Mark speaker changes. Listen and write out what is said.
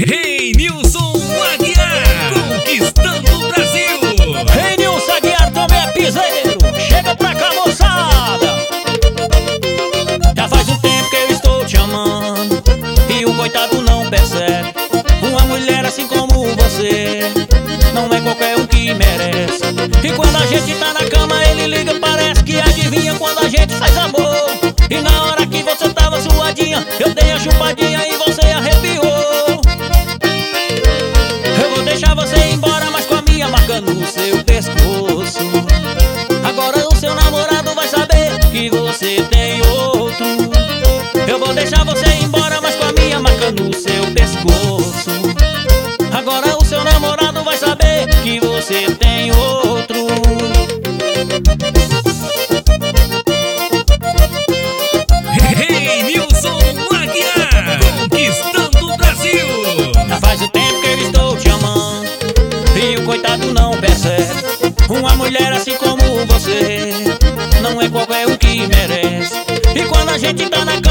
Speaker 1: Rei Nilson Aguiar, conquistando o Brasil.
Speaker 2: Rei Nilson Aguiar também é piseiro. Chega pra cá, moçada. Já faz um tempo que eu estou te amando e o coitado não percebe. Uma mulher assim como você não é qualquer um que merece. E quando a gente tá na cama ele liga, parece que adivinha quando a gente faz amor. E na hora que você tava suadinha, eu dei a chupadinha e você arrepiou. Eu vou deixar você ir embora, mas com a minha marca no seu pescoço. Agora o seu namorado vai saber que você tem outro. Eu vou deixar você ir embora, mas com a minha marca no seu pescoço. Agora o seu namorado vai saber que você tem outro.
Speaker 1: Rei Nilson Aguiar, conquistando o Brasil.
Speaker 2: Já faz o tempo que eu estou te amando e o coitado não percebe. Uma mulher assim como você não é qualquer um que merece. E quando a gente tá na